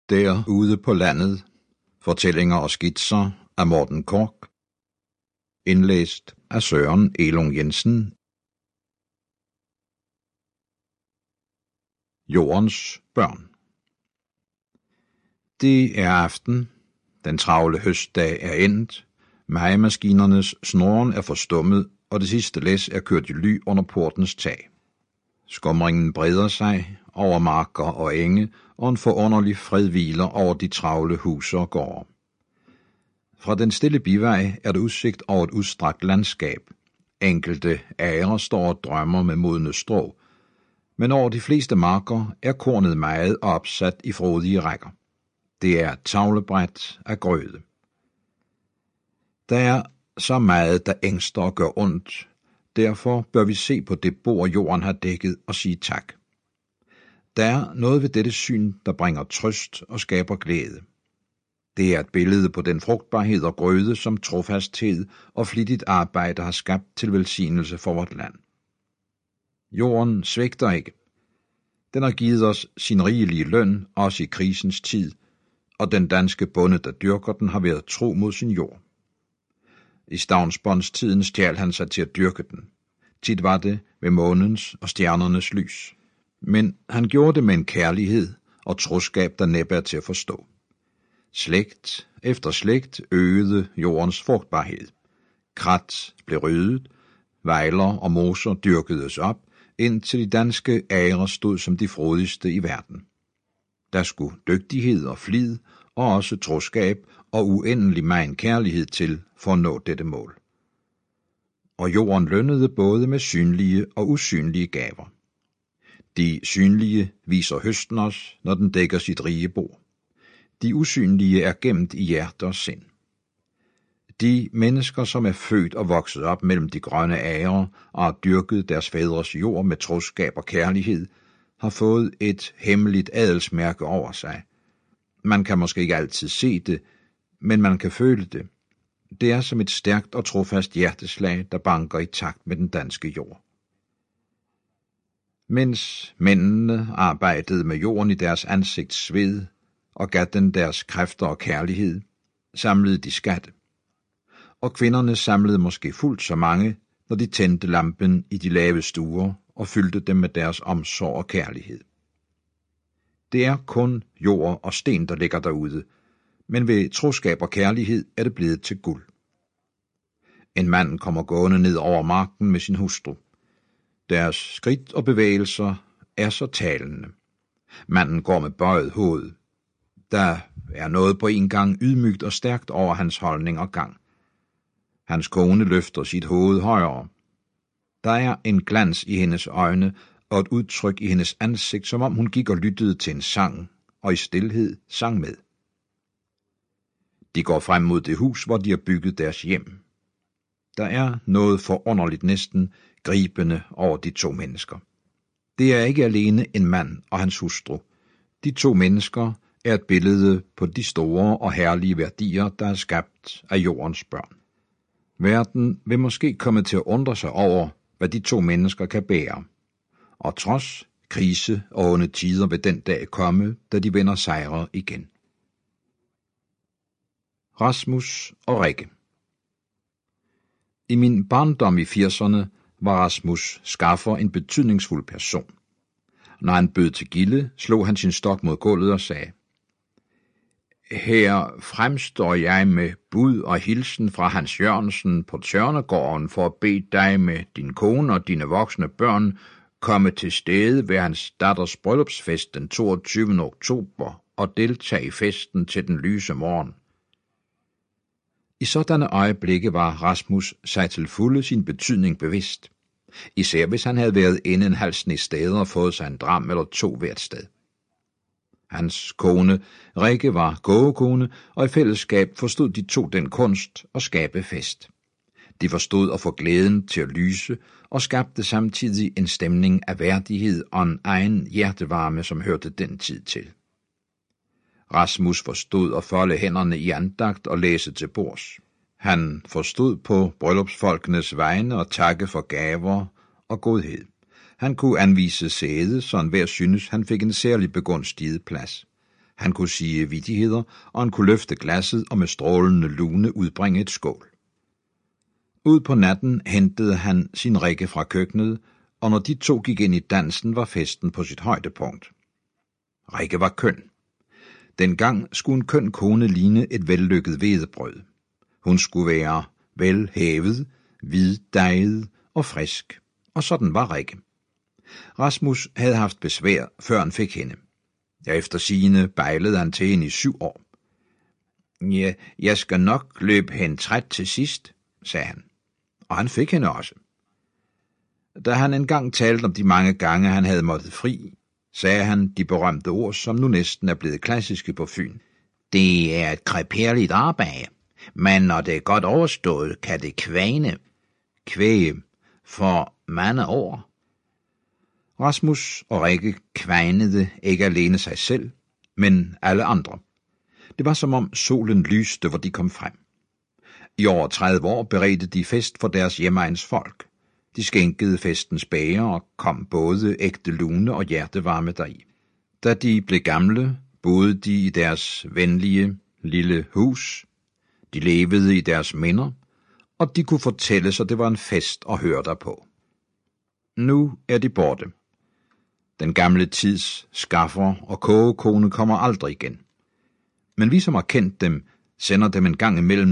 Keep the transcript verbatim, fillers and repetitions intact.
Derude på landet. Fortællinger og skitser af Morten Korch. Indlæst af Søren Elung Jensen. Jordens børn. Det er aften. Den travle høstdag er endt. Majemaskinernes snoren er forstummet, og det sidste læs er kørt i ly under portens tag. Skumringen breder sig over marker og enge, og en forunderlig fred hviler over de travle huse og gårde. Fra den stille bivej er der udsigt over et udstrakt landskab. Enkelte agre står og drømmer med modne strå, men over de fleste marker er kornet meget og opsat i frodige rækker. Det er et tavlebræt af grøde. Der er så meget, der ængster og gør ondt. Derfor bør vi se på det bord, jorden har dækket, og sige tak. Der er noget ved dette syn, der bringer trøst og skaber glæde. Det er et billede på den frugtbarhed og grøde, som trofasthed og flittigt arbejde har skabt til velsignelse for vort land. Jorden svigter ikke. Den har givet os sin rigelige løn, også i krisens tid, og den danske bonde, der dyrker den, har været tro mod sin jord. I stavnsbåndstiden stjal han sig til at dyrke den. Tit var det ved månens og stjernernes lys. Men han gjorde det med en kærlighed og troskab, der næppe er til at forstå. Slægt efter slægt øgede jordens frugtbarhed. Krat blev ryddet, vejler og moser dyrkedes op, indtil de danske agre stod som de frodigste i verden. Der skulle dygtighed og flid, og også troskab og uendelig megen kærlighed til for at nå dette mål. Og jorden lønnede både med synlige og usynlige gaver. De synlige viser høsten os, når den dækker sit rige bord. De usynlige er gemt i hjerte og sind. De mennesker, som er født og vokset op mellem de grønne agre og har dyrket deres fædres jord med troskab og kærlighed, har fået et hemmeligt adelsmærke over sig. Man kan måske ikke altid se det, men man kan føle det. Det er som et stærkt og trofast hjerteslag, der banker i takt med den danske jord. Mens mændene arbejdede med jorden i deres ansigts sved og gav den deres kræfter og kærlighed, samlede de skatte. Og kvinderne samlede måske fuldt så mange, når de tændte lampen i de lave stuer og fyldte dem med deres omsorg og kærlighed. Det er kun jord og sten, der ligger derude, men ved troskab og kærlighed er det blevet til guld. En mand kommer gående ned over marken med sin hustru. Deres skridt og bevægelser er så talende. Manden går med bøjet hoved. Der er noget på en gang ydmygt og stærkt over hans holdning og gang. Hans kone løfter sit hoved højere. Der er en glans i hendes øjne og et udtryk i hendes ansigt, som om hun gik og lyttede til en sang, og i stilhed sang med. De går frem mod det hus, hvor de har bygget deres hjem. Der er noget forunderligt næsten gribende over de to mennesker. Det er ikke alene en mand og hans hustru. De to mennesker er et billede på de store og herlige værdier, der er skabt af jordens børn. Verden vil måske komme til at undre sig over, hvad de to mennesker kan bære. Og trods krise og onde tider vil den dag komme, da de vender sejre igen. Rasmus og Rikke. I min barndom i firserne var Rasmus Skaffer en betydningsfuld person. Når han bød til gilde, slog han sin stok mod gulvet og sagde: Her fremstår jeg med bud og hilsen fra Hans Jørgensen på Tjørnegården for at bede dig med din kone og dine voksne børn komme til stede ved hans datters bryllupsfest den toogtyvende oktober og deltage i festen til den lyse morgen. I sådanne øjeblikke var Rasmus sig til fulde sin betydning bevidst, især hvis han havde været inde en halv sne steder og fået sig en dram eller to hvert sted. Hans kone, Rikke, var gågekone, og i fællesskab forstod de to den kunst at skabe fest. De forstod at få glæden til at lyse, og skabte samtidig en stemning af værdighed og en egen hjertevarme, som hørte den tid til. Rasmus forstod at folde hænderne i andagt og læse til bords. Han forstod på bryllupsfolkenes vegne og takke for gaver og godhed. Han kunne anvise sæde, så enhver synes, han fik en særlig begunstiget plads. Han kunne sige vittigheder, og han kunne løfte glasset og med strålende lune udbringe et skål. Ud på natten hentede han sin Rikke fra køkkenet, og når de to gik ind i dansen, var festen på sit højdepunkt. Rikke var køn. Dengang skulle en køn kone ligne et vellykket hvedebrød. Hun skulle være velhævet, hviddejet og frisk, og sådan var Rikke. Rasmus havde haft besvær, før han fik hende. Efter sigende bejlede han til hende i syv år. Ja, jeg skal nok løbe hen træt til sidst, sagde han. Og han fik hende også. Da han engang talte om de mange gange, han havde måttet fri, sagde han de berømte ord, som nu næsten er blevet klassiske på Fyn. Det er et krepærligt arbejde, men når det er godt overstået, kan det kvæne. Kvæge for mange år. Rasmus og Rikke kvænede ikke alene sig selv, men alle andre. Det var som om solen lyste, hvor de kom frem. I over tredive år beredte de fest for deres hjemegns folk. De skænkede festens bager og kom både ægte lune og hjertevarme deri. Da de blev gamle, boede de i deres venlige lille hus. De levede i deres minder, og de kunne fortælle sig, det var en fest at høre derpå. Nu er de borte. Den gamle tids skaffer og kogekone kommer aldrig igen. Men vi, som har kendt dem, sender dem en gang imellem